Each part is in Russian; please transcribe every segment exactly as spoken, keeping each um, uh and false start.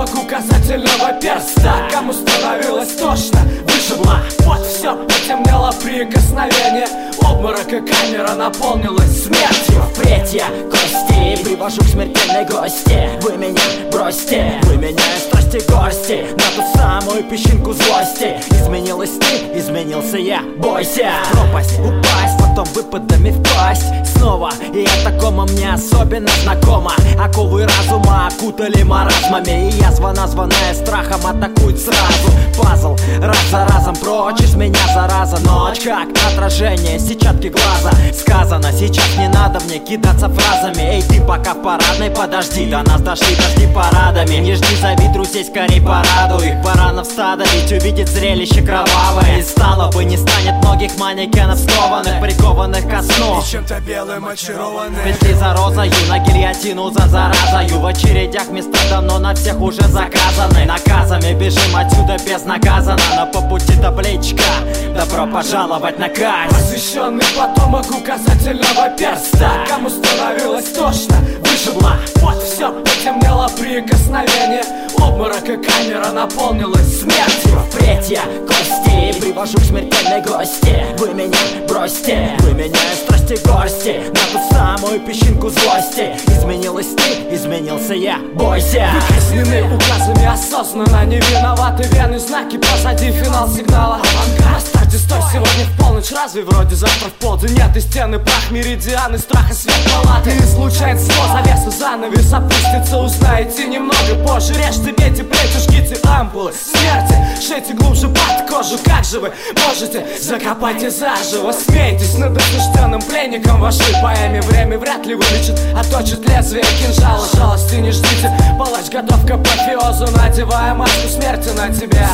потомок указательного перста. Кому становилось тошно, вышибло, вот все потемнело прикосновение. Обморок и камера наполнилась смертью. Впредь я кости привожу к смертельной гости. Вы меня бросьте, вы меня из страсти горсти на ту самую песчинку злости. Изменилась ты, изменился я, бойся. Пропасть, упасть, потом выпадами впасть снова, и о таком мне особенно знакомо. Оковы разума окутали маразмами, и язва, названная страхом, атакует сразу. Пазл раз за разом прочь из меня, зараза. Ночь как отражение сетчатки глаза. Сказано, сейчас не надо мне кидаться фразами. Эй, ты пока в парадной подожди, до нас дошли дожди парадами. Не жди, зови друзей, скорей порадуй их. Баранов стадо, ведь увидит зрелище кровавое. И стало бы не станет многих манекенов скованных, прикованных ко сну, и чем-то белым очарованных. Петли за розою, на гильотину за заразою. В очередях места давно на всех уже заказаны. Наказами бежим отсюда безнаказанно, но по пути табличка: добро пожаловать на казнь. Посвященный потомок указательного перста. Кому становилось тошно, вышибло, вот все потемнело прикосновение. Обморок и камера наполнилась смертью. Впредь я кости привожу к смертельной гости. Вы меня бросьте, вы меня из страсти горсти на ту самую песчинку злости. Изменилась ты, изменился я, бойся. Вы казнены указами осознанно, не виноваты вены, знаки позади, финал сигнала. На старте стой сегодня в полночь, разве вроде завтра в полдень? Нет, и стены, прах, меридианы, страха, свет палаты. И случается зло, завеса, занавес опустится, узнаете немного позже. Режьте, бейте плечи, жгите ампулы смерти, шейте глубже под кожу. Как же вы можете, закопайте заживо. Смейтесь над осужденным пленником вашей поэме. Время вряд ли вылечит, а точит лезвие кинжала. Жалости не ждите, палач готов к апофеозу, надевая маску смерти на тебя.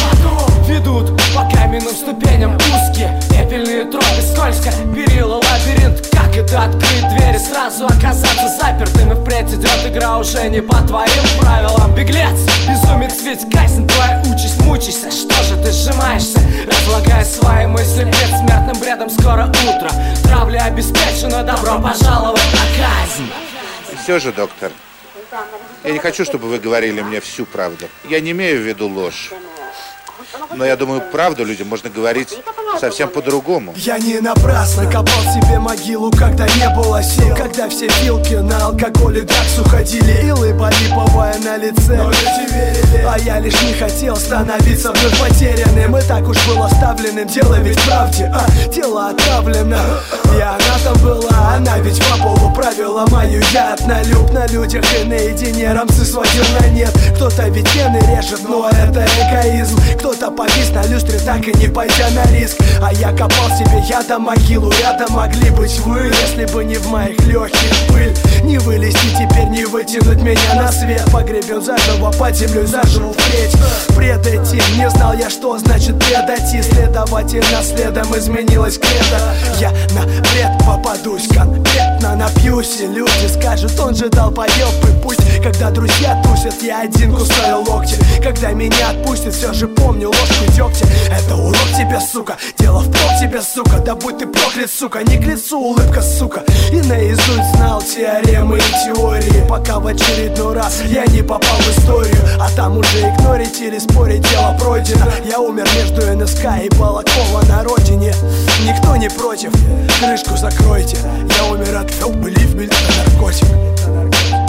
Ведут по каменным ступеням узкие пепельные тропы, скользко перила, лабиринт. Как это открыть двери, сразу оказаться запертыми? Впредь идет игра уже не по твоим правилам. Беглец, безумец, ведь казнь твоя участь. Мучайся, что же ты сжимаешься, разлагая свои мысли перед смертным бредом. Скоро утро, травля обеспечена, добро пожаловать на казнь. Все же, доктор, я не хочу, чтобы вы говорили мне всю правду. Я не имею в виду ложь. Но я думаю, правду людям можно говорить совсем по-другому. Я не напрасно копал себе могилу, когда не было сил, когда все вилки на алкоголь и дракс уходили, и лыба липовая на лице, но люди верили. А я лишь не хотел становиться вновь потерянным. И так уж был оставленным, дело ведь в правде, а тело отравлено. И она там была, она ведь по полу правила мою. Я однолюб на людях и наедине рамсы сводил на нет. Кто-то ведь вены режет, но это эгоизм. Кто-то повис на люстре, так и не пойдя на риск. А я копал себе ядом могилу, рядом могли быть вы. Если бы не в моих легких пыль, не вылезти теперь, не вытянуть меня на свет. Погребен заживо под землей, заживу впредь. Предойти, не знал я, что значит предойти. Следовательно, следом изменилась кредо. Я на бред попадусь, конкретно напьюсь, и люди скажут, он же долбоёб. И пусть, когда друзья тусят, я один кусаю локти. Когда меня отпустят, все же помню ложку дегтя. Это урок тебе, сука, дело впрок тебе, сука. Да будь ты проклят, сука, не к лицу улыбка, сука. И наизусть знал теоремы и теории, пока в очередной раз я не попал в историю. А там уже игнорить или спорить, дело пройдено. Я умер между эн эс ка и Балакова на родине. Никто не против, крышку закройте. Я умер от фелпы, лифмель, это наркотик.